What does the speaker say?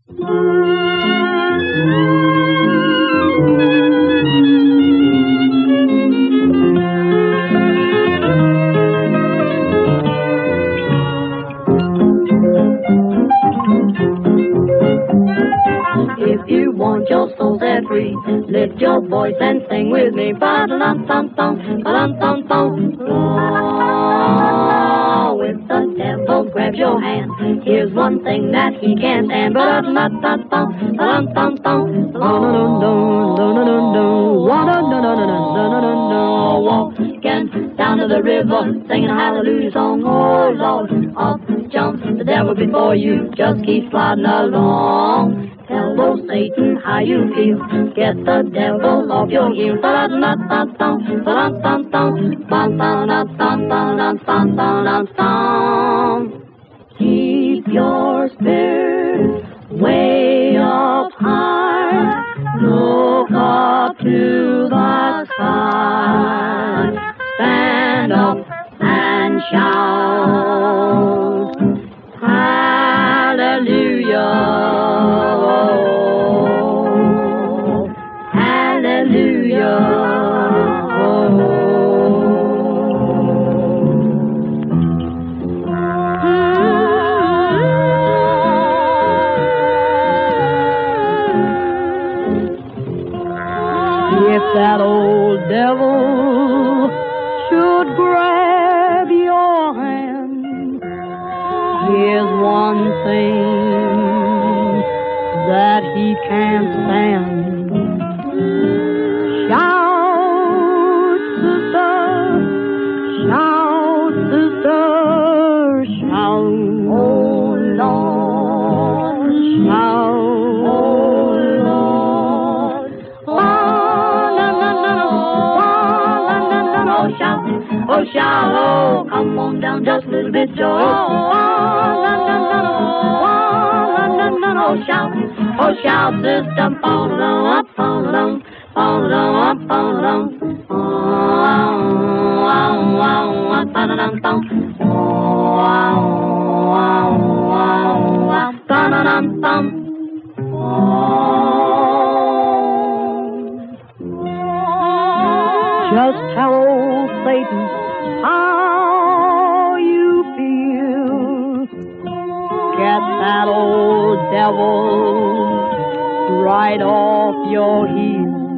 If you want your soul set free, lift your voice and sing with me. Ba-da-dum-dum-dum, ba-dum-dum-dum. Oh, if the devil grabs your hand, here's one thing that he can't stand. Ba-da-dum-dum-dum, ba-dum-dum-dum. Walking down to the river, singing a hallelujah song. Oh, Lord, up jumps the devil before you. Just keep sliding along. Hello, Satan, how you feel? Get the devil off your heels. Ba-da-dum-dum-dum, ba-dum-dum-dum, ba-dum-dum-dum-dum-dum-dum. Keep your spirit way up high. Look up to the sky. Stand up and shout. Hallelujah. If that old devil should grab your hand, here's one thing that he can't stand. Shout, sister, shout. Oh, Lord, shout. Oh, shout, oh, come on down just a little bit, Joe. Oh, shout, sister, fall along, fall along, fall along, fall along. Just tell old Satan how you feel. Get that old devil right off your heels.